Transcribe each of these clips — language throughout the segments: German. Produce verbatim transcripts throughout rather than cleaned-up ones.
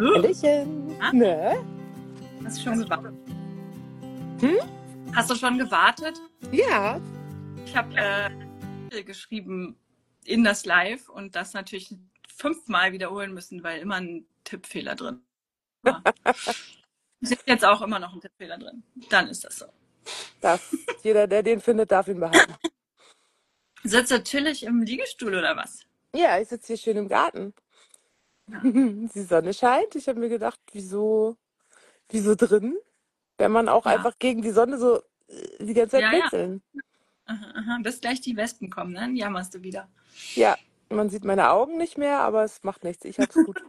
Hallöchen. Ah, Ne? hast du schon gewartet? Hm? Hast du schon gewartet? Ja. Ich habe äh, geschrieben in das Live und das natürlich fünfmal wiederholen müssen, weil immer ein Tippfehler drin war. Es ist jetzt auch immer noch ein Tippfehler drin. Dann ist das so. Das, jeder, der den findet, darf ihn behalten. Sitzt du chillig im Liegestuhl oder was? Ja, ich sitze hier schön im Garten. Ja. Die Sonne scheint. Ich habe mir gedacht, wieso, wieso drin? Wenn man auch Ja, einfach gegen die Sonne so äh, die ganze Zeit ja, ja. blinzeln. Aha, aha. Bis gleich die Wespen kommen, ne? Dann jammerst du wieder. Ja, man sieht meine Augen nicht mehr, aber es macht nichts. Ich hab's gut.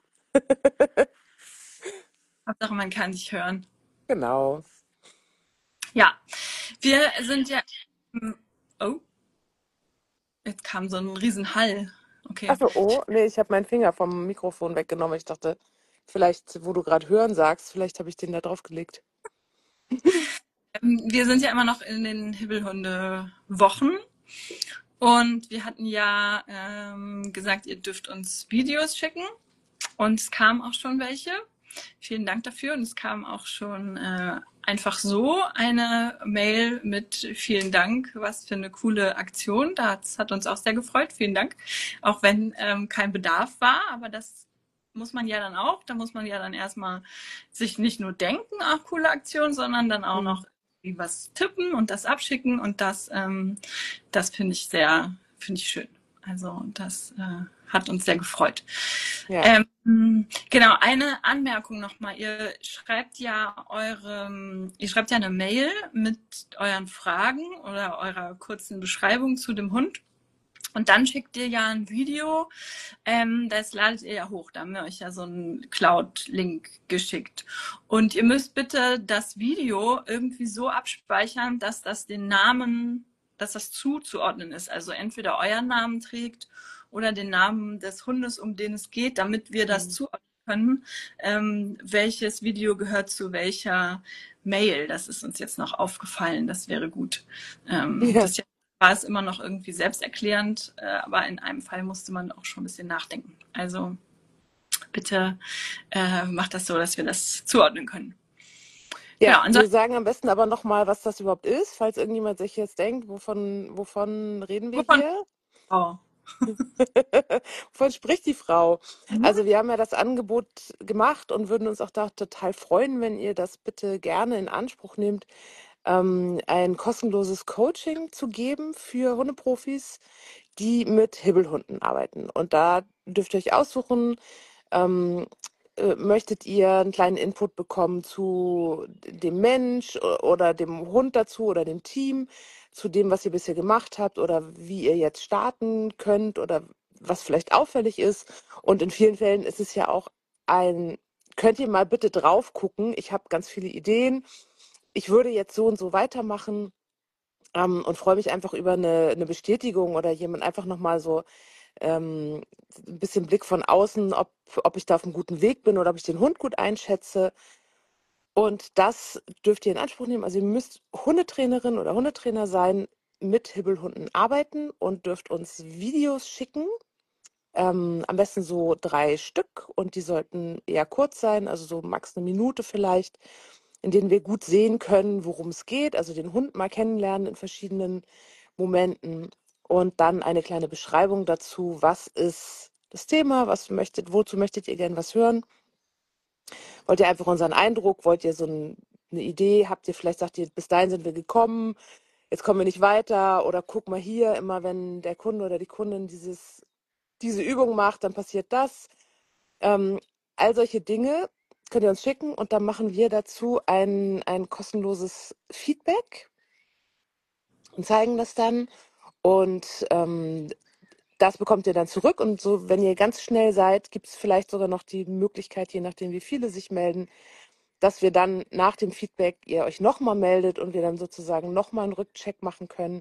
Hauptsache, man kann dich hören. Genau. Ja, wir sind ja. Oh, jetzt kam so ein Riesenhall. Okay. Achso, oh, nee, ich habe meinen Finger vom Mikrofon weggenommen. Ich dachte, vielleicht, wo du gerade hören sagst, vielleicht habe ich den da drauf gelegt. Ähm, Wir sind ja immer noch in den Hibbelhunde-Wochen und wir hatten ja ähm, gesagt, ihr dürft uns Videos schicken und es kamen auch schon welche. Vielen Dank dafür und es kam auch schon äh, einfach so eine Mail mit vielen Dank, was für eine coole Aktion. Das hat uns auch sehr gefreut. Vielen Dank. Auch wenn ähm, kein Bedarf war, aber das muss man ja dann auch. Da muss man ja dann erstmal sich nicht nur denken, ach, coole Aktion, sondern dann auch Hm. noch was tippen und das abschicken und das, ähm, das finde ich sehr, finde ich schön. Also das äh, hat uns sehr gefreut. Ja. Ähm, genau, eine Anmerkung nochmal. Ihr schreibt ja eure, ihr schreibt ja eine Mail mit euren Fragen oder eurer kurzen Beschreibung zu dem Hund. Und dann schickt ihr ja ein Video, ähm, das ladet ihr ja hoch. Da haben wir euch ja so einen Cloud-Link geschickt. Und ihr müsst bitte das Video irgendwie so abspeichern, dass das den Namen, dass das zuzuordnen ist. Also entweder euren Namen trägt oder den Namen des Hundes, um den es geht, damit wir das Hm. zuordnen können, ähm, welches Video gehört zu welcher Mail. Das ist uns jetzt noch aufgefallen. Das wäre gut. Ähm, Ja. das war es immer noch irgendwie selbsterklärend, äh, aber in einem Fall musste man auch schon ein bisschen nachdenken. Also bitte äh, macht das so, dass wir das zuordnen können. Ja, Genau, wir ansonsten, sagen am besten aber nochmal, was das überhaupt ist, falls irgendjemand sich jetzt denkt, wovon, wovon reden wir wovon? hier? Oh. Wovon spricht die Frau? Mhm. Also wir haben ja das Angebot gemacht und würden uns auch da total freuen, wenn ihr das bitte gerne in Anspruch nehmt, ähm, ein kostenloses Coaching zu geben für Hundeprofis, die mit Hibbelhunden arbeiten. Und da dürft ihr euch aussuchen, ähm, äh, möchtet ihr einen kleinen Input bekommen zu dem Mensch o- oder dem Hund dazu oder dem Team, zu dem, was ihr bisher gemacht habt oder wie ihr jetzt starten könnt oder was vielleicht auffällig ist. Und in vielen Fällen ist es ja auch ein, könnt ihr mal bitte drauf gucken, ich habe ganz viele Ideen, ich würde jetzt so und so weitermachen, ähm, und freue mich einfach über eine, eine Bestätigung oder jemand einfach nochmal so ähm, ein bisschen Blick von außen, ob, ob ich da auf einem guten Weg bin oder ob ich den Hund gut einschätze. Und das dürft ihr in Anspruch nehmen. Also ihr müsst Hundetrainerin oder Hundetrainer sein, mit Hibbelhunden arbeiten und dürft uns Videos schicken. Ähm, am besten so drei Stück und die sollten eher kurz sein, also so max eine Minute vielleicht, in denen wir gut sehen können, worum es geht, also den Hund mal kennenlernen in verschiedenen Momenten und dann eine kleine Beschreibung dazu, was ist das Thema, was möchtet, wozu möchtet ihr gern was hören? Wollt ihr einfach unseren Eindruck, wollt ihr so ein, eine Idee, habt ihr vielleicht, sagt ihr, bis dahin sind wir gekommen, jetzt kommen wir nicht weiter oder guck mal hier, immer wenn der Kunde oder die Kundin dieses, diese Übung macht, dann passiert das. Ähm, all solche Dinge könnt ihr uns schicken und dann machen wir dazu ein, ein kostenloses Feedback und zeigen das dann. Und ähm, das bekommt ihr dann zurück. Und so, wenn ihr ganz schnell seid, gibt es vielleicht sogar noch die Möglichkeit, je nachdem, wie viele sich melden, dass wir dann nach dem Feedback ihr euch nochmal meldet und wir dann sozusagen nochmal einen Rückcheck machen können.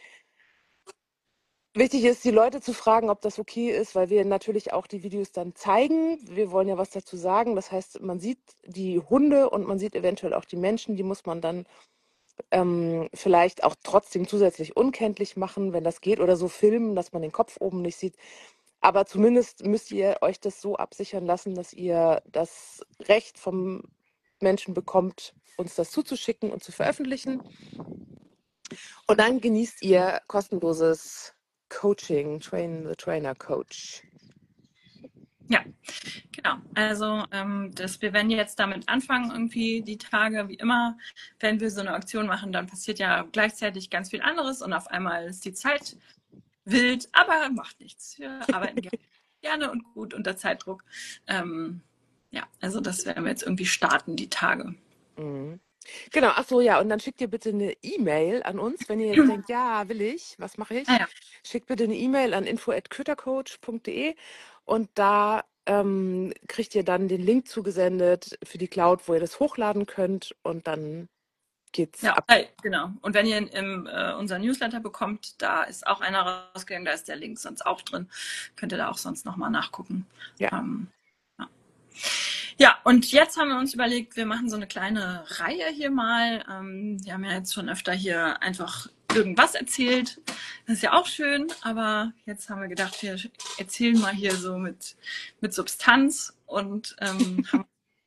Wichtig ist, die Leute zu fragen, ob das okay ist, weil wir natürlich auch die Videos dann zeigen. Wir wollen ja was dazu sagen. Das heißt, man sieht die Hunde und man sieht eventuell auch die Menschen. Die muss man dann ähm, vielleicht auch trotzdem zusätzlich unkenntlich machen, wenn das geht, oder so filmen, dass man den Kopf oben nicht sieht. Aber zumindest müsst ihr euch das so absichern lassen, dass ihr das Recht vom Menschen bekommt, uns das zuzuschicken und zu veröffentlichen. Und dann genießt ihr kostenloses Coaching, Train the Trainer Coach. Ja, genau. Also ähm, das, wir werden jetzt damit anfangen, irgendwie die Tage, wie immer, wenn wir so eine Aktion machen, dann passiert ja gleichzeitig ganz viel anderes und auf einmal ist die Zeit wild, aber macht nichts. Wir arbeiten gerne, gerne und gut unter Zeitdruck. Ähm, ja, also das werden wir jetzt irgendwie starten, die Tage. Mhm. Genau, ach so, ja, und dann schickt ihr bitte eine E-Mail an uns, wenn ihr jetzt denkt, ja, will ich, was mache Ah ich? ja, Schickt bitte eine E-Mail an info at kötercoach punkt de und da ähm, kriegt ihr dann den Link zugesendet für die Cloud, wo ihr das hochladen könnt und dann geht's ja, ab. hey, genau. Und wenn ihr im, äh, unser Newsletter bekommt, da ist auch einer rausgegangen, da ist der Link sonst auch drin. Könnt ihr da auch sonst nochmal nachgucken. Ja. Ähm, ja. Ja, und jetzt haben wir uns überlegt, wir machen so eine kleine Reihe hier mal. Ähm, wir haben ja jetzt schon öfter hier einfach irgendwas erzählt. Das ist ja auch schön, aber jetzt haben wir gedacht, wir erzählen mal hier so mit, mit Substanz und ähm, haben,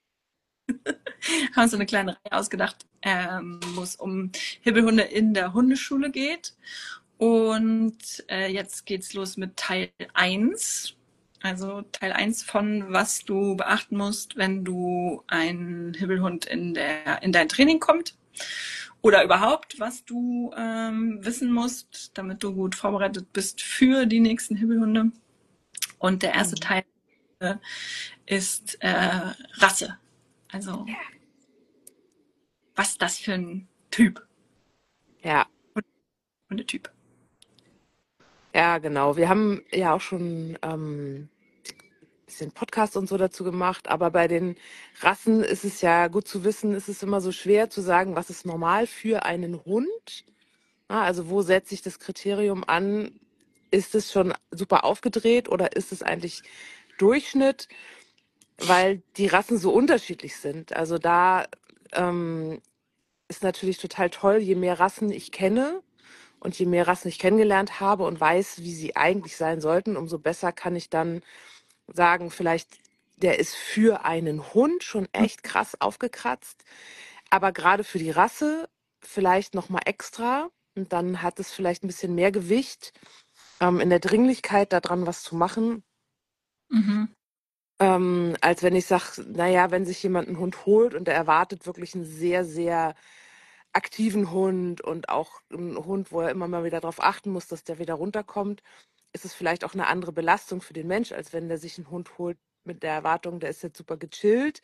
haben so eine kleine Reihe ausgedacht, ähm, wo es um Hibbelhunde in der Hundeschule geht. Und äh, jetzt geht's los mit Teil eins. Also Teil eins von, was du beachten musst, wenn du ein Hibbelhund in, der, in dein Training kommt. Oder überhaupt, was du ähm, wissen musst, damit du gut vorbereitet bist für die nächsten Hibbelhunde. Und der erste Mhm. Teil äh, ist äh, Rasse. Also, was ist das für ein Typ? Ja, Hundetyp. ja, genau. Wir haben ja auch schon ähm, bisschen Podcast und so dazu gemacht, aber bei den Rassen ist es ja gut zu wissen, ist es immer so schwer zu sagen, was ist normal für einen Hund. Ja, also wo setze ich das Kriterium an? Ist es schon super aufgedreht oder ist es eigentlich Durchschnitt? Weil die Rassen so unterschiedlich sind. Also da ähm, ist natürlich total toll, je mehr Rassen ich kenne und je mehr Rassen ich kennengelernt habe und weiß, wie sie eigentlich sein sollten, umso besser kann ich dann sagen, vielleicht der ist für einen Hund schon echt krass aufgekratzt, aber gerade für die Rasse vielleicht noch mal extra und dann hat es vielleicht ein bisschen mehr Gewicht ähm, in der Dringlichkeit daran was zu machen, Mhm. ähm, als wenn ich sage, naja, wenn sich jemand einen Hund holt und er erwartet wirklich einen sehr, sehr aktiven Hund und auch einen Hund, wo er immer mal wieder darauf achten muss, dass der wieder runterkommt, ist es vielleicht auch eine andere Belastung für den Mensch, als wenn der sich einen Hund holt mit der Erwartung, der ist jetzt super gechillt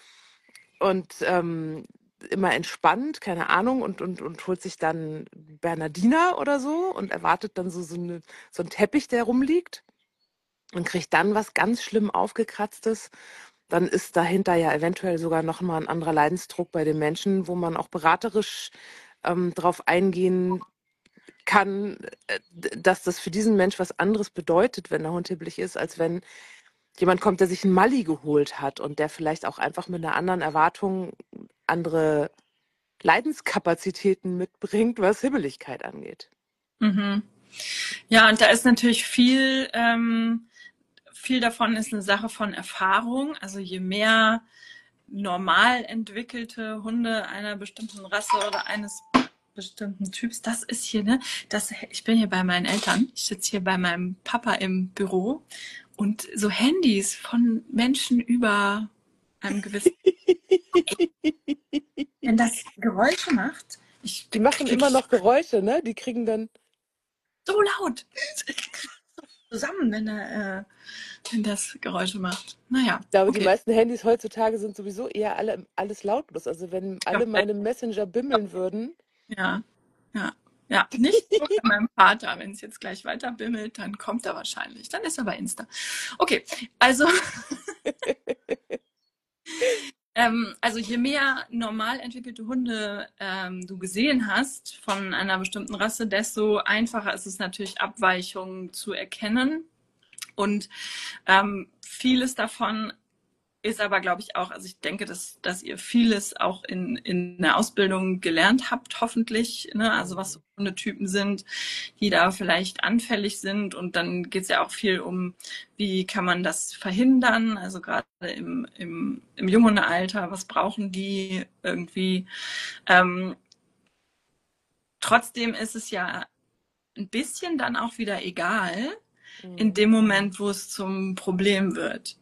und ähm, immer entspannt, keine Ahnung, und, und, und holt sich dann Bernardiner oder so und erwartet dann so, so, eine, so einen Teppich, der rumliegt und kriegt dann was ganz schlimm aufgekratztes. Dann ist dahinter ja eventuell sogar noch mal ein anderer Leidensdruck bei den Menschen, wo man auch beraterisch ähm, darauf eingehen kann, äh, dass das für diesen Mensch was anderes bedeutet, wenn der Hund hibbelig ist, als wenn jemand kommt, der sich einen Malli geholt hat und der vielleicht auch einfach mit einer anderen Erwartung andere Leidenskapazitäten mitbringt, was Hibbeligkeit angeht. Mhm. Ja, und da ist natürlich viel, ähm, viel davon ist eine Sache von Erfahrung. Also je mehr normal entwickelte Hunde einer bestimmten Rasse oder eines bestimmten Typs, das ist hier, ne? Das, ich bin hier bei meinen Eltern, ich sitze hier bei meinem Papa im Büro und so Handys von Menschen über einem gewissen, wenn das Geräusche macht, ich Die machen krieg immer ich noch Geräusche, ne? Die kriegen dann, so laut zusammen, wenn, er, äh, wenn das Geräusche macht. Naja, ich glaube, die okay. meisten Handys heutzutage sind sowieso eher alle alles lautlos. Also wenn alle Ja, meine Messenger bimmeln würden, ja, ja. Ja, nicht so bei meinem Vater. Wenn es jetzt gleich weiter bimmelt, dann kommt er wahrscheinlich. Dann ist er bei Insta. Okay, also, ähm, also je mehr normal entwickelte Hunde ähm, du gesehen hast von einer bestimmten Rasse, desto einfacher ist es natürlich, Abweichungen zu erkennen. Und ähm, vieles davon ist aber, glaube ich, auch, also ich denke, dass, dass ihr vieles auch in, in der Ausbildung gelernt habt, hoffentlich, ne? Also was so Mhm. Hundetypen sind, die da vielleicht anfällig sind. Und dann geht es ja auch viel um, wie kann man das verhindern? Also gerade im, im, im jungen Alter, was brauchen die irgendwie? Ähm, trotzdem ist es ja ein bisschen dann auch wieder egal, in Mhm. dem Moment, wo es zum Problem wird.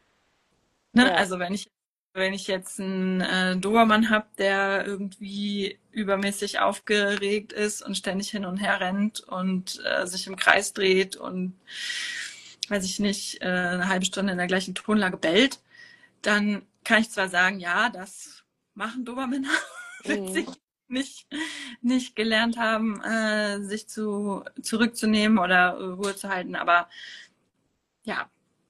Ne? Ja. Also wenn ich, wenn ich jetzt einen äh, Dobermann habe, der irgendwie übermäßig aufgeregt ist und ständig hin und her rennt und äh, sich im Kreis dreht und weiß ich nicht, äh, eine halbe Stunde in der gleichen Tonlage bellt, dann kann ich zwar sagen, ja, das machen Dobermänner, wenn sie Mhm. nicht, nicht gelernt haben, äh, sich zu, zurückzunehmen oder äh, Ruhe zu halten, aber ja,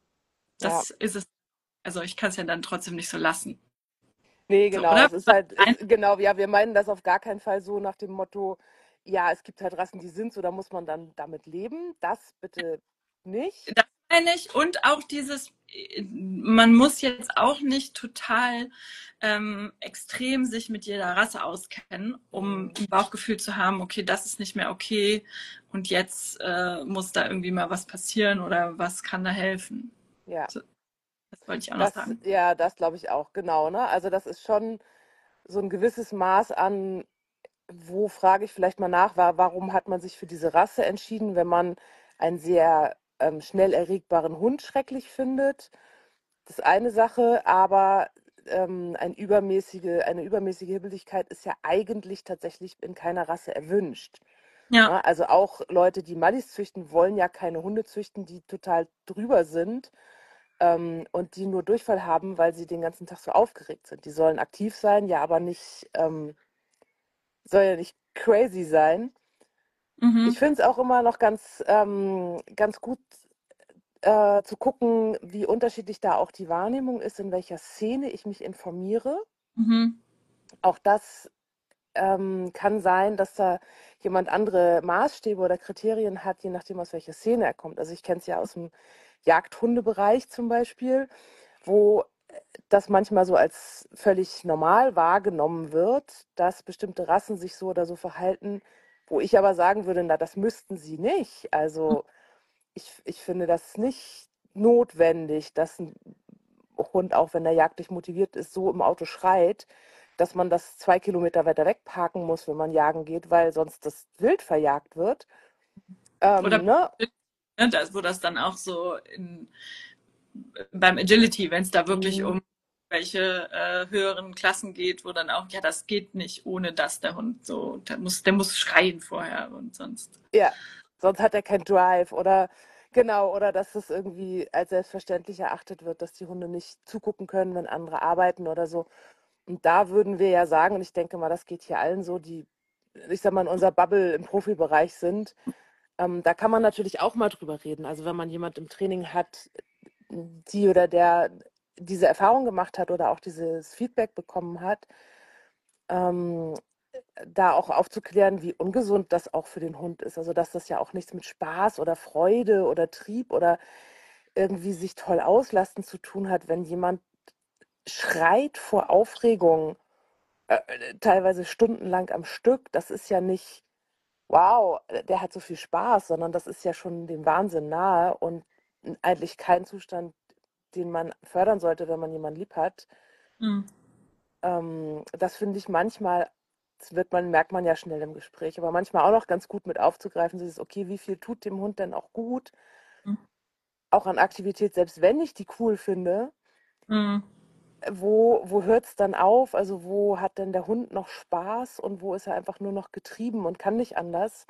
Ja. das ist es. Also ich kann es ja dann trotzdem nicht so lassen. Nee, So, genau. oder? Es ist halt, es, genau, ja, wir meinen das auf gar keinen Fall so nach dem Motto, ja, es gibt halt Rassen, die sind so, da muss man dann damit leben. Das bitte nicht. Das meine ich. Und auch dieses, man muss jetzt auch nicht total ähm, extrem sich mit jeder Rasse auskennen, um Mhm. ein Bauchgefühl zu haben, okay, das ist nicht mehr okay und jetzt äh, muss da irgendwie mal was passieren oder was kann da helfen. Ja, So, das wollte ich auch noch das, sagen. ja, das glaube ich auch, genau, ne? Also das ist schon so ein gewisses Maß an, wo frage ich vielleicht mal nach, war, warum hat man sich für diese Rasse entschieden, wenn man einen sehr ähm, schnell erregbaren Hund schrecklich findet? Das ist eine Sache, aber ähm, ein übermäßige, eine übermäßige Hibbeligkeit ist ja eigentlich tatsächlich in keiner Rasse erwünscht. Ja. Ne? Also auch Leute, die Mallis züchten, wollen ja keine Hunde züchten, die total drüber sind ähm, und die nur Durchfall haben, weil sie den ganzen Tag so aufgeregt sind. Die sollen aktiv sein, ja, aber nicht, ähm, soll ja nicht crazy sein. Ich Mhm. finde es auch immer noch ganz, ähm, ganz gut äh, zu gucken, wie unterschiedlich da auch die Wahrnehmung ist, in welcher Szene ich mich informiere. Mhm. Auch das ähm, kann sein, dass da jemand andere Maßstäbe oder Kriterien hat, je nachdem, aus welcher Szene er kommt. Also ich kenne es ja aus dem Jagdhundebereich zum Beispiel, wo das manchmal so als völlig normal wahrgenommen wird, dass bestimmte Rassen sich so oder so verhalten, wo ich aber sagen würde, na, das müssten sie nicht. Also ich, ich finde das nicht notwendig, dass ein Hund, auch wenn er jagdlich motiviert ist, so im Auto schreit, dass man das zwei Kilometer weiter weg parken muss, wenn man jagen geht, weil sonst das Wild verjagt wird. Oder Ähm, ne? ne, das, wo das dann auch so in, beim Agility, wenn es da wirklich Mhm. um welche äh, höheren Klassen geht, wo dann auch, ja, das geht nicht, ohne dass der Hund so, der muss, der muss schreien vorher und sonst. Ja, sonst hat er keinen Drive oder genau, oder dass es irgendwie als selbstverständlich erachtet wird, dass die Hunde nicht zugucken können, wenn andere arbeiten oder so. Und da würden wir ja sagen, und ich denke mal, das geht hier allen so, die, ich sag mal, in unserer Bubble im Profibereich sind, ähm, da kann man natürlich auch mal drüber reden. Also wenn man jemand im Training hat, die oder der diese Erfahrung gemacht hat oder auch dieses Feedback bekommen hat, ähm, da auch aufzuklären, wie ungesund das auch für den Hund ist. Also dass das ja auch nichts mit Spaß oder Freude oder Trieb oder irgendwie sich toll auslasten zu tun hat, wenn jemand schreit vor Aufregung, äh, teilweise stundenlang am Stück. Das ist ja nicht, wow, der hat so viel Spaß, sondern das ist ja schon dem Wahnsinn nahe und eigentlich kein Zustand, den man fördern sollte, wenn man jemanden lieb hat. Hm. Ähm, das finde ich manchmal, das wird man, merkt man ja schnell im Gespräch, aber manchmal auch noch ganz gut mit aufzugreifen, so ist, okay, wie viel tut dem Hund denn auch gut, auch an Aktivität, selbst wenn ich die cool finde, Hm. wo, wo hört es dann auf? Also wo hat denn der Hund noch Spaß und wo ist er einfach nur noch getrieben und kann nicht anders?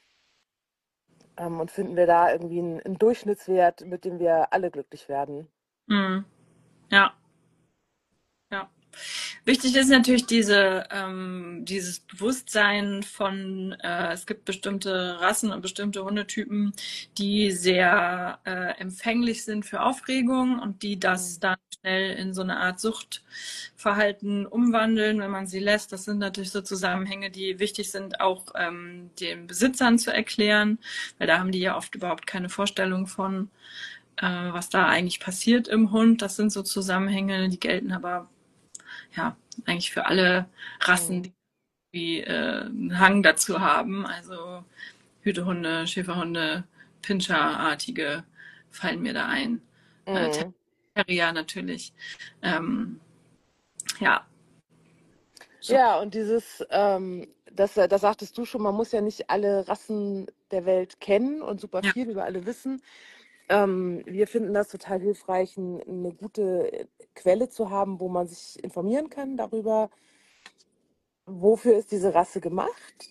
Ähm, und finden wir da irgendwie einen, einen Durchschnittswert, mit dem wir alle glücklich werden? Hm. Ja, ja. Wichtig ist natürlich diese, ähm, dieses Bewusstsein von, äh, es gibt bestimmte Rassen und bestimmte Hundetypen, die sehr äh, empfänglich sind für Aufregung und die das Mhm. dann schnell in so eine Art Suchtverhalten umwandeln, wenn man sie lässt. Das sind natürlich so Zusammenhänge, die wichtig sind, auch ähm, den Besitzern zu erklären, weil da haben die ja oft überhaupt keine Vorstellung von. äh, was da eigentlich passiert im Hund. Das sind so Zusammenhänge, die gelten aber ja eigentlich für alle Rassen, Mhm. die wie, äh, einen Hang dazu haben. Also Hütehunde, Schäferhunde, Pinscher-artige fallen mir da ein. Äh, Mhm. Terrier natürlich. Ähm, ja, so. Ja, und dieses, ähm, das, äh, das sagtest du schon, man muss ja nicht alle Rassen der Welt kennen und super Ja. viel über alle wissen. Ähm, wir finden das total hilfreich, n- eine gute äh, Quelle zu haben, wo man sich informieren kann darüber, wofür ist diese Rasse gemacht.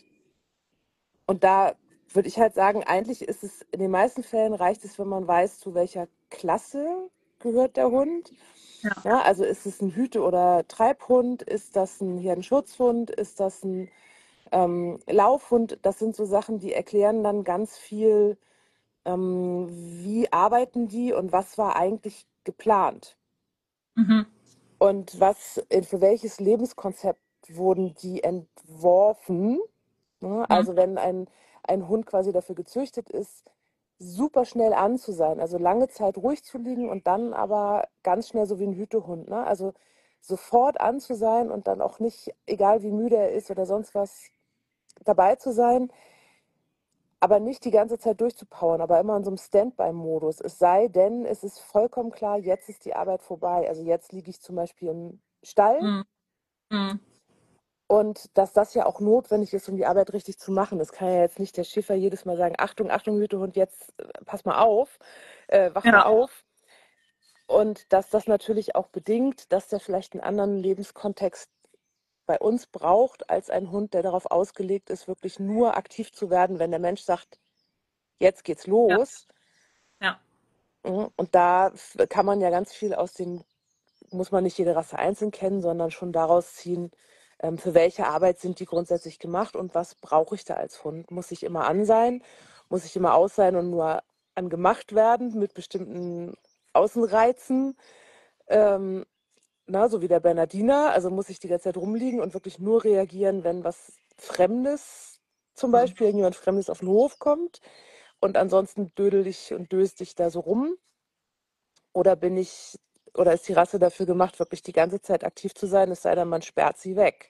Und da würde ich halt sagen, eigentlich ist es, in den meisten Fällen reicht es, wenn man weiß, zu welcher Klasse gehört der Hund. Ja. Ja, also ist es ein Hüte- oder Treibhund? Ist das ein Herdenschutzhund? Ist das ein ähm, Laufhund? Das sind so Sachen, die erklären dann ganz viel, ähm, wie arbeiten die und was war eigentlich geplant. Mhm. Und was, äh, für welches Lebenskonzept wurden die entworfen? Ne? Mhm. Also wenn ein, ein Hund quasi dafür gezüchtet ist, super schnell an zu sein, also lange Zeit ruhig zu liegen und dann aber ganz schnell so wie ein Hütehund, ne? Also sofort an zu sein und dann auch nicht, egal wie müde er ist oder sonst was, dabei zu sein, aber nicht die ganze Zeit durchzupowern, aber immer in so einem Standby-Modus. Es sei denn, es ist vollkommen klar, jetzt ist die Arbeit vorbei. Also jetzt liege ich zum Beispiel im Stall. Mhm. Mhm. Und dass das ja auch notwendig ist, um die Arbeit richtig zu machen. Das kann ja jetzt nicht der Schiffer jedes Mal sagen, Achtung, Achtung, Hütehund, jetzt äh, pass mal auf, äh, wach mal Ja. auf. Und dass das natürlich auch bedingt, dass der vielleicht einen anderen Lebenskontext bei uns braucht, als ein Hund, der darauf ausgelegt ist, wirklich nur aktiv zu werden, wenn der Mensch sagt, jetzt geht's Ja. los. Ja. Mhm. Und da f- kann man ja ganz viel aus den, muss man nicht jede Rasse einzeln kennen, sondern schon daraus ziehen, ähm, für welche Arbeit sind die grundsätzlich gemacht und was brauche ich da als Hund? Muss ich immer an sein? Muss ich immer aus sein und nur angemacht werden mit bestimmten Außenreizen? Ähm, na, so wie der Bernardiner, also muss ich die ganze Zeit rumliegen und wirklich nur reagieren, wenn was Fremdes, zum Mhm. Beispiel irgendjemand Fremdes auf den Hof kommt und ansonsten dödel ich und döst ich da so rum. Oder bin ich, oder ist die Rasse dafür gemacht, wirklich die ganze Zeit aktiv zu sein, es sei denn, man sperrt sie weg.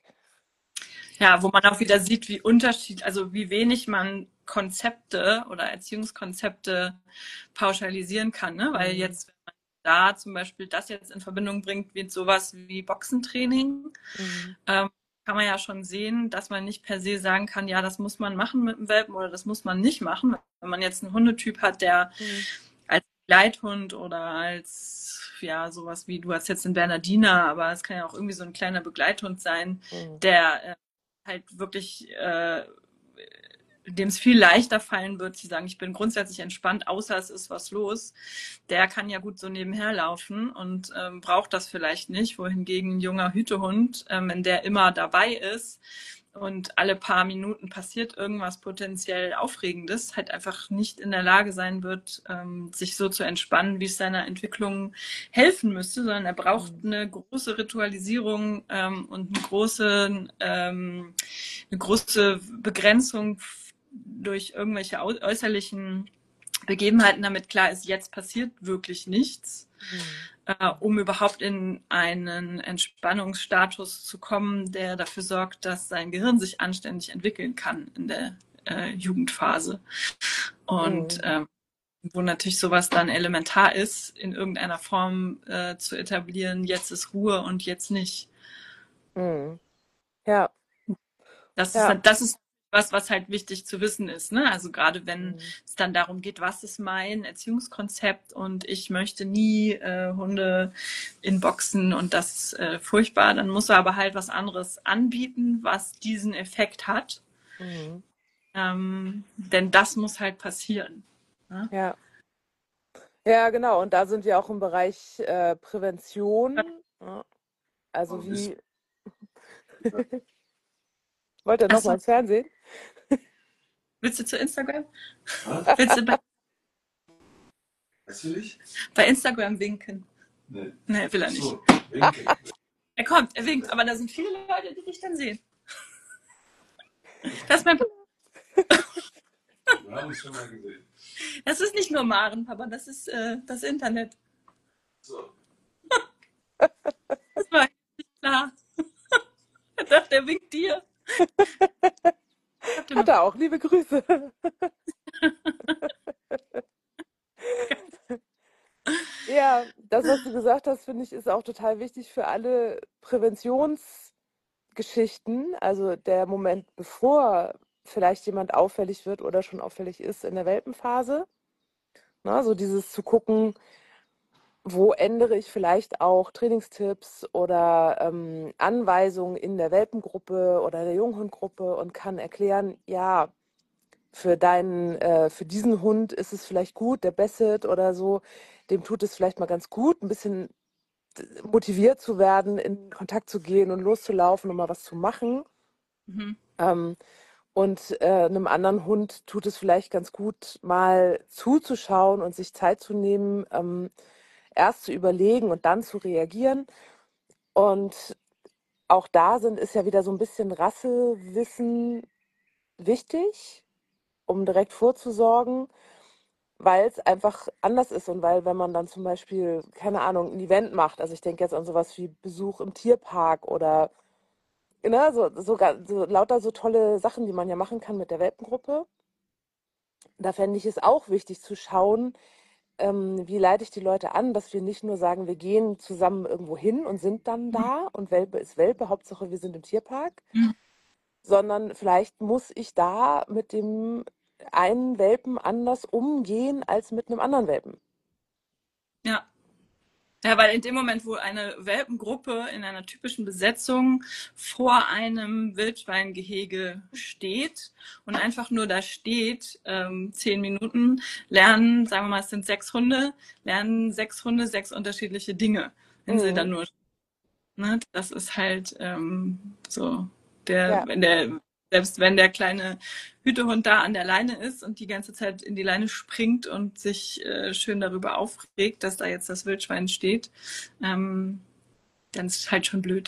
Ja, wo man auch wieder sieht, wie Unterschied, also wie wenig man Konzepte oder Erziehungskonzepte pauschalisieren kann, ne? Weil Mhm. jetzt, wenn man da zum Beispiel das jetzt in Verbindung bringt mit sowas wie Boxentraining, Mhm. ähm, kann man ja schon sehen, dass man nicht per se sagen kann, ja, das muss man machen mit dem Welpen oder das muss man nicht machen. Wenn man jetzt einen Hundetyp hat, der Mhm. als Begleithund oder als, ja, sowas wie, du hast jetzt einen Bernardiner, aber es kann ja auch irgendwie so ein kleiner Begleithund sein, Mhm. der äh, halt wirklich, äh, dem es viel leichter fallen wird, zu sagen, ich bin grundsätzlich entspannt, außer es ist was los, der kann ja gut so nebenher laufen und ähm, braucht das vielleicht nicht, wohingegen ein junger Hütehund, ähm, wenn der immer dabei ist und alle paar Minuten passiert irgendwas potenziell Aufregendes, halt einfach nicht in der Lage sein wird, ähm, sich so zu entspannen, wie es seiner Entwicklung helfen müsste, sondern er braucht Mhm. eine große Ritualisierung ähm, und eine große, ähm, eine große Begrenzung durch irgendwelche äußerlichen Begebenheiten, damit klar ist, jetzt passiert wirklich nichts, Mhm. äh, um überhaupt in einen Entspannungsstatus zu kommen, der dafür sorgt, dass sein Gehirn sich anständig entwickeln kann in der äh, Jugendphase. Und Mhm. ähm, wo natürlich sowas dann elementar ist, in irgendeiner Form äh, zu etablieren, jetzt ist Ruhe und jetzt nicht. Mhm. Ja, Das ist, ja. das ist was, was halt wichtig zu wissen ist. Ne? Also gerade wenn Mhm. es dann darum geht, was ist mein Erziehungskonzept und ich möchte nie äh, Hunde in Boxen und das ist äh, furchtbar, dann muss er aber halt was anderes anbieten, was diesen Effekt hat. Mhm. Ähm, denn das muss halt passieren. Ne? Ja. Ja, genau. Und da sind wir auch im Bereich äh, Prävention. Ja. Also Und ist, wie, wollt ihr noch mal Achso, ins Fernsehen? willst du zu Instagram? ah, Willst du bei, weißt du dich? bei Instagram winken? Nee. Nee, will er nicht. So, winke. Er kommt, er winkt, aber da sind viele Leute, die dich dann sehen. Das ist mein Wir haben uns schon mal gesehen. Das ist nicht nur Maren, Papa, das ist äh, das Internet. Das war nicht klar. Er dachte, er winkt dir. Habt ihr Hat noch? er auch, liebe Grüße. Ja, das, was du gesagt hast, finde ich, ist auch total wichtig für alle Präventionsgeschichten. Also der Moment, bevor vielleicht jemand auffällig wird oder schon auffällig ist in der Welpenphase. Na, so dieses zu gucken, wo ändere ich vielleicht auch Trainingstipps oder ähm, Anweisungen in der Welpengruppe oder der Junghundgruppe und kann erklären, ja, für deinen, äh, für diesen Hund ist es vielleicht gut, der Basset oder so, dem tut es vielleicht mal ganz gut, ein bisschen motiviert zu werden, in Kontakt zu gehen und loszulaufen und mal was zu machen. Mhm. Ähm, und äh, einem anderen Hund tut es vielleicht ganz gut, mal zuzuschauen und sich Zeit zu nehmen, ähm, erst zu überlegen und dann zu reagieren. Und auch da sind, ist ja wieder so ein bisschen Rassewissen wichtig, um direkt vorzusorgen, weil es einfach anders ist und weil, wenn man dann zum Beispiel, keine Ahnung, ein Event macht, also ich denke jetzt an sowas wie Besuch im Tierpark oder ne, so, so, so lauter so tolle Sachen, die man ja machen kann mit der Welpengruppe. Da fände ich es auch wichtig zu schauen, ähm, wie leite ich die Leute an, dass wir nicht nur sagen, wir gehen zusammen irgendwo hin und sind dann da und Welpe ist Welpe, Hauptsache wir sind im Tierpark, Mhm. sondern vielleicht muss ich da mit dem einen Welpen anders umgehen als mit einem anderen Welpen. Ja. Ja, weil in dem Moment, wo eine Welpengruppe in einer typischen Besetzung vor einem Wildschweingehege steht und einfach nur da steht, ähm, zehn Minuten, lernen, sagen wir mal, es sind sechs Hunde, lernen sechs Hunde sechs unterschiedliche Dinge, wenn sie Mhm. dann nur, ne, das ist halt ähm, so, der, Ja, wenn der, selbst wenn der kleine Hütehund da an der Leine ist und die ganze Zeit in die Leine springt und sich äh, schön darüber aufregt, dass da jetzt das Wildschwein steht, ähm, dann ist es halt schon blöd.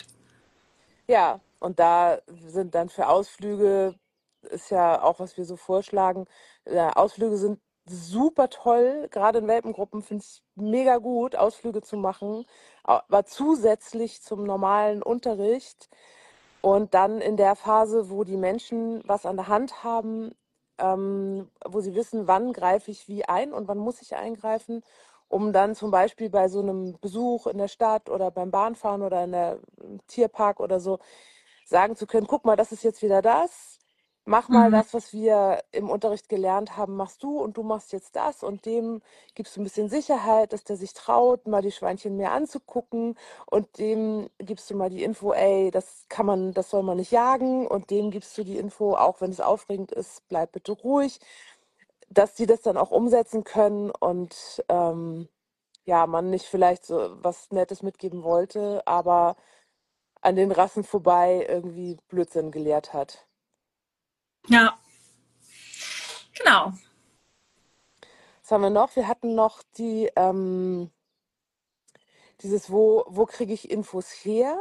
ja. Und da sind dann für Ausflüge, ist ja auch, was wir so vorschlagen, äh, Ausflüge sind super toll, gerade in Welpengruppen finde ich mega gut, Ausflüge zu machen, aber zusätzlich zum normalen Unterricht. Und dann in der Phase, wo die Menschen was an der Hand haben, ähm, wo sie wissen, wann greife ich wie ein und wann muss ich eingreifen, um dann zum Beispiel bei so einem Besuch in der Stadt oder beim Bahnfahren oder in der im Tierpark oder so sagen zu können, guck mal, das ist jetzt wieder das. Mach mal Mhm. das, was wir im Unterricht gelernt haben, machst du und du machst jetzt das und dem gibst du ein bisschen Sicherheit, dass der sich traut, mal die Schweinchen mehr anzugucken und dem gibst du mal die Info, ey, das kann man, das soll man nicht jagen und dem gibst du die Info, auch wenn es aufregend ist, bleib bitte ruhig, dass die das dann auch umsetzen können und ähm, ja, man nicht vielleicht so was Nettes mitgeben wollte, aber an den Rassen vorbei irgendwie Blödsinn gelehrt hat. Ja, genau. Was haben wir noch? Wir hatten noch die, ähm, dieses, wo, wo kriege ich Infos her?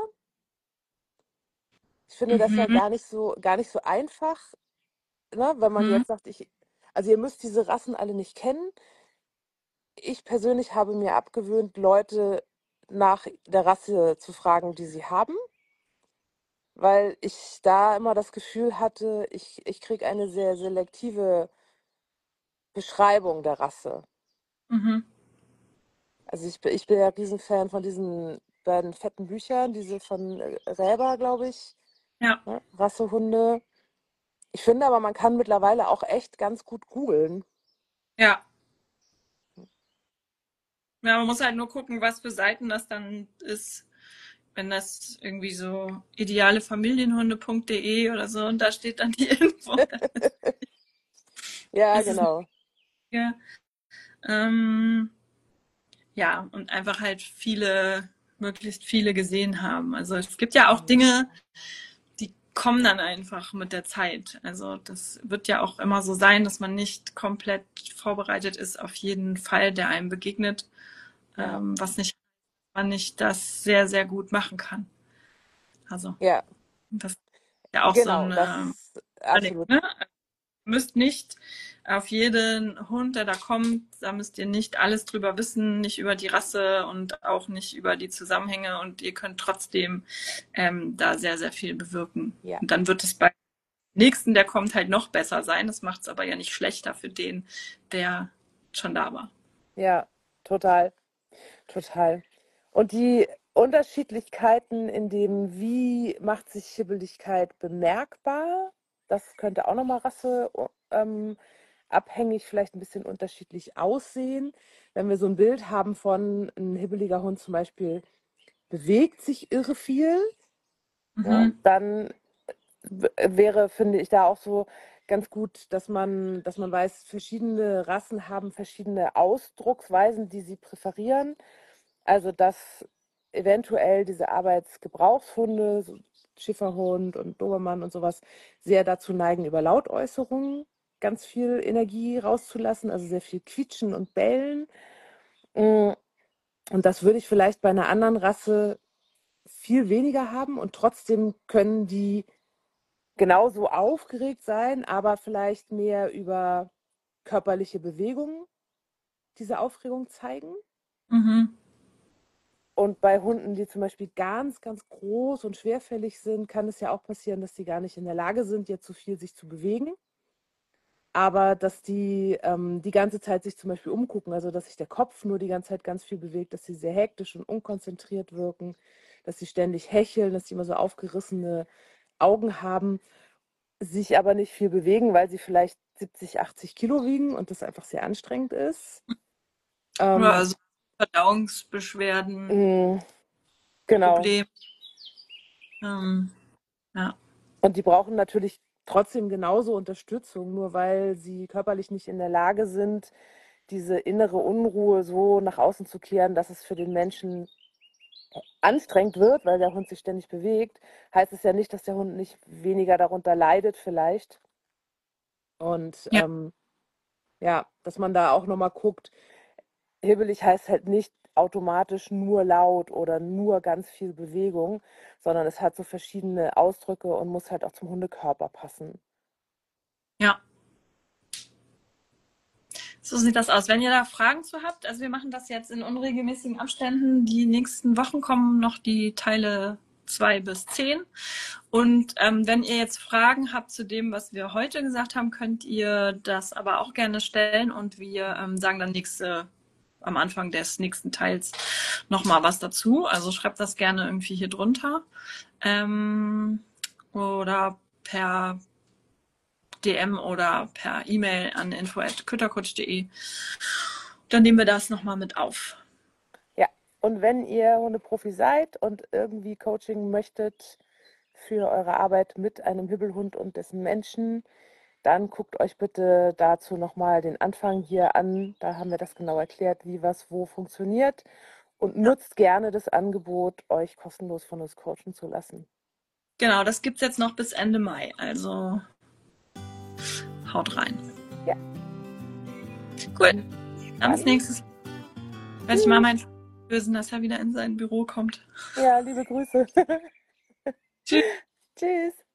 Ich finde das ja Mhm. gar nicht so, gar nicht so einfach, ne? Wenn man Mhm. jetzt sagt, ich, also ihr müsst diese Rassen alle nicht kennen. Ich persönlich habe mir abgewöhnt, Leute nach der Rasse zu fragen, die sie haben, weil ich da immer das Gefühl hatte, ich, ich kriege eine sehr selektive Beschreibung der Rasse. Mhm. Also ich, bin- ich bin ja Riesenfan von diesen beiden fetten Büchern, diese von äh, Räber, glaube ich, Ja, ne? Rassehunde. Ich finde aber, man kann mittlerweile auch echt ganz gut googeln. ja. Ja, man muss halt nur gucken, was für Seiten das dann ist. Wenn das irgendwie so idealefamilienhunde punkt de oder so und da steht dann die Info, dann Ja, ist es genau. ja, ähm, ja, und einfach halt viele, möglichst viele gesehen haben. Also es gibt ja auch Mhm. Dinge, die kommen dann einfach mit der Zeit. Also das wird ja auch immer so sein, dass man nicht komplett vorbereitet ist auf jeden Fall, der einem begegnet, Ja, ähm, was nicht, man nicht das sehr, sehr gut machen kann. Also ja, das ist ja auch so genau, ein das äh, ist Learning, absolut. ne? Ihr müsst nicht auf jeden Hund, der da kommt, da müsst ihr nicht alles drüber wissen, nicht über die Rasse und auch nicht über die Zusammenhänge und ihr könnt trotzdem ähm, da sehr, sehr viel bewirken. Ja, Und dann wird es bei nächsten, der kommt, halt noch besser sein. Das macht es aber ja nicht schlechter für den, der schon da war. ja, total, total. Und die Unterschiedlichkeiten in dem, wie macht sich Hibbeligkeit bemerkbar, das könnte auch nochmal Rasse ähm, abhängig, vielleicht ein bisschen unterschiedlich aussehen. Wenn wir so ein Bild haben von ein hibbeliger Hund zum Beispiel bewegt sich irre viel, ja, Mhm. dann w- wäre, finde ich, da auch so ganz gut, dass man, dass man weiß, verschiedene Rassen haben verschiedene Ausdrucksweisen, die sie präferieren. Also dass eventuell diese Arbeitsgebrauchshunde, so Schäferhund und Dobermann und sowas, sehr dazu neigen, über Lautäußerungen ganz viel Energie rauszulassen, also sehr viel quietschen und bellen. Mm, Und das würde ich vielleicht bei einer anderen Rasse viel weniger haben und trotzdem können die genauso aufgeregt sein, aber vielleicht mehr über körperliche Bewegungen diese Aufregung zeigen. Mhm. Und bei Hunden, die zum Beispiel ganz, ganz groß und schwerfällig sind, kann es ja auch passieren, dass die gar nicht in der Lage sind, jetzt so viel sich zu bewegen. Aber dass die ähm, die ganze Zeit sich zum Beispiel umgucken, also dass sich der Kopf nur die ganze Zeit ganz viel bewegt, dass sie sehr hektisch und unkonzentriert wirken, dass sie ständig hecheln, dass sie immer so aufgerissene Augen haben, sich aber nicht viel bewegen, weil sie vielleicht siebzig, achtzig Kilo wiegen und das einfach sehr anstrengend ist. Oder Ähm, also Verdauungsbeschwerden, mh, genau. Probleme. Ähm, ja. Und die brauchen natürlich trotzdem genauso Unterstützung, nur weil sie körperlich nicht in der Lage sind, diese innere Unruhe so nach außen zu kehren, dass es für den Menschen anstrengend wird, weil der Hund sich ständig bewegt, heißt es ja nicht, dass der Hund nicht weniger darunter leidet vielleicht. Und Ja, ähm, ja, dass man da auch nochmal guckt, hibbelig heißt halt nicht automatisch nur laut oder nur ganz viel Bewegung, sondern es hat so verschiedene Ausdrücke und muss halt auch zum Hundekörper passen. ja. So sieht das aus. Wenn ihr da Fragen zu habt, also wir machen das jetzt in unregelmäßigen Abständen. Die nächsten Wochen kommen noch die Teile zwei bis zehn. Und ähm, wenn ihr jetzt Fragen habt zu dem, was wir heute gesagt haben, könnt ihr das aber auch gerne stellen und wir ähm, sagen dann nächste, am Anfang des nächsten Teils nochmal was dazu. Also schreibt das gerne irgendwie hier drunter. Ähm, oder per D M oder per E-Mail an info at küttercoach punkt de. Dann nehmen wir das nochmal mit auf. Ja, und wenn ihr Hundeprofi seid und irgendwie Coaching möchtet für eure Arbeit mit einem Hibbelhund und dessen Menschen, dann guckt euch bitte dazu nochmal den Anfang hier an. Da haben wir das genau erklärt, wie was wo funktioniert. Und Ja, nutzt gerne das Angebot, euch kostenlos von uns coachen zu lassen. genau, das gibt es jetzt noch bis Ende Mai. Also haut rein. Ja, Gut, dann bis dann nächstes. Werde ich mal tschüss. meinen lösen, dass er wieder in sein Büro kommt. Ja, liebe Grüße. Tschüss. Tschüss.